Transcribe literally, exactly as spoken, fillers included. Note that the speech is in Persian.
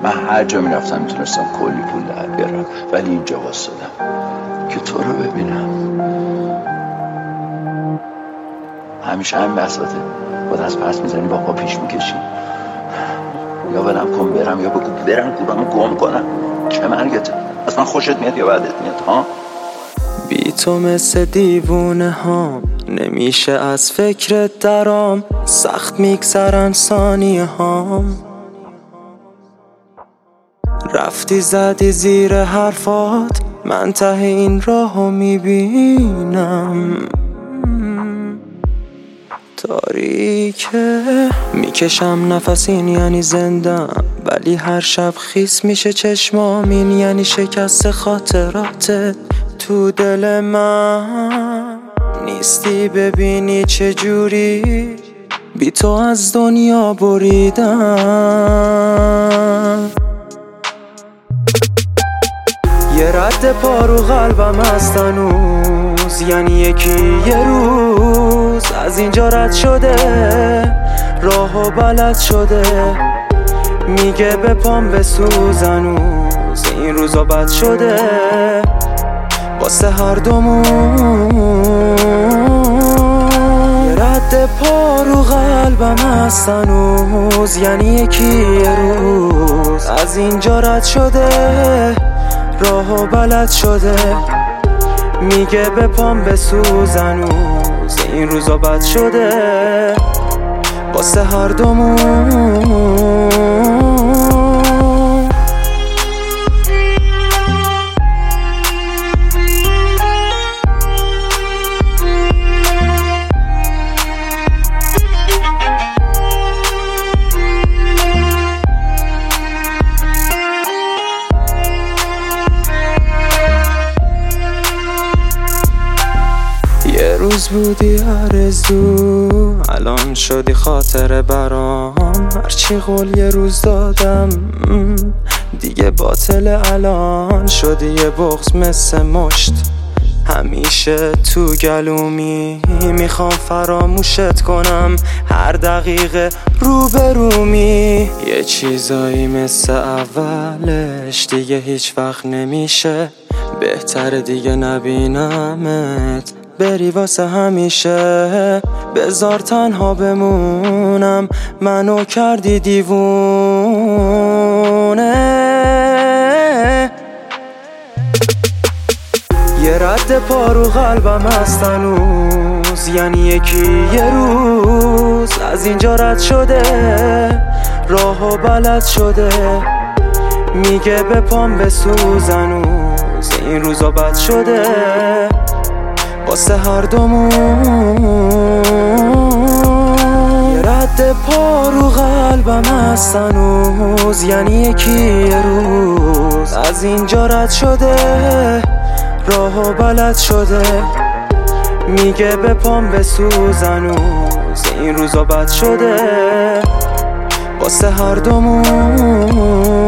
من هر جا میرفتم میتونستم کلی پول در بیارم، ولی اینجا واسدم که تو رو ببینم. همیشه همین بحثاته، با دست پس میزنی با پا پیش میکشی. یا ولم کن برم یا بگو برم گورمو گم کنم. چه مرگته؟ اصلا خوشت میاد یا بدت میاد ها؟ بی تو مثل دیوونه هام، نمیشه از فکرت درام، سخت میگذرن ثانیه هام. رفتی زدی زیر حرفات، من ته این راهو میبینم تاریکه. میکشم نفس این یعنی زندم، ولی هر شب خیس میشه چشمام، این یعنی شکست خاطراتت تو دل من. نیستی ببینی چجوری بی تو از دنیا بریدم. یه رد پا رو قلبم هست هنوز، یعنی یکی یه روز از اینجا رد شده، راهو بلد شده، میگه به پام بسوز هنوز، این روزا بد شده واسه هر دومون. یه رد پا رو قلبم هست هنوز، یعنی یکی یه روز از اینجا رد شده، راهو بلد شده، میگه به پام بسوز هنوز، این روزا بد شده واسه هر دومون. یه روز بودی آرزو، الان شدی خاطره برام، هرچی قول یه روز دادم دیگه باطل، الان شدی یه بغض مثل مشت، همیشه تو گلومی، میخوام فراموشت کنم هر دقیقه روبرومی. یه چیزایی مثل اولش دیگه هیچ وقت نمیشه، بهتره دیگه نبینمت بری واسه همیشه. بذار تنها بمونم، منو کردی دیوونه. یه رد پا رو قلبم هست هنوز، یعنی یکی یه روز از اینجا رد شده، راهو بلد شده، میگه به پام بسوز هنوز، این روزا بد شده واسه هر دومون. یه رد پا رو قلبم هست هنوز، یعنی یکی یه روز از اینجا رد شده، راهو بلد شده، میگه به پام بسوز هنوز، این روزا بد شده واسه هر دومون.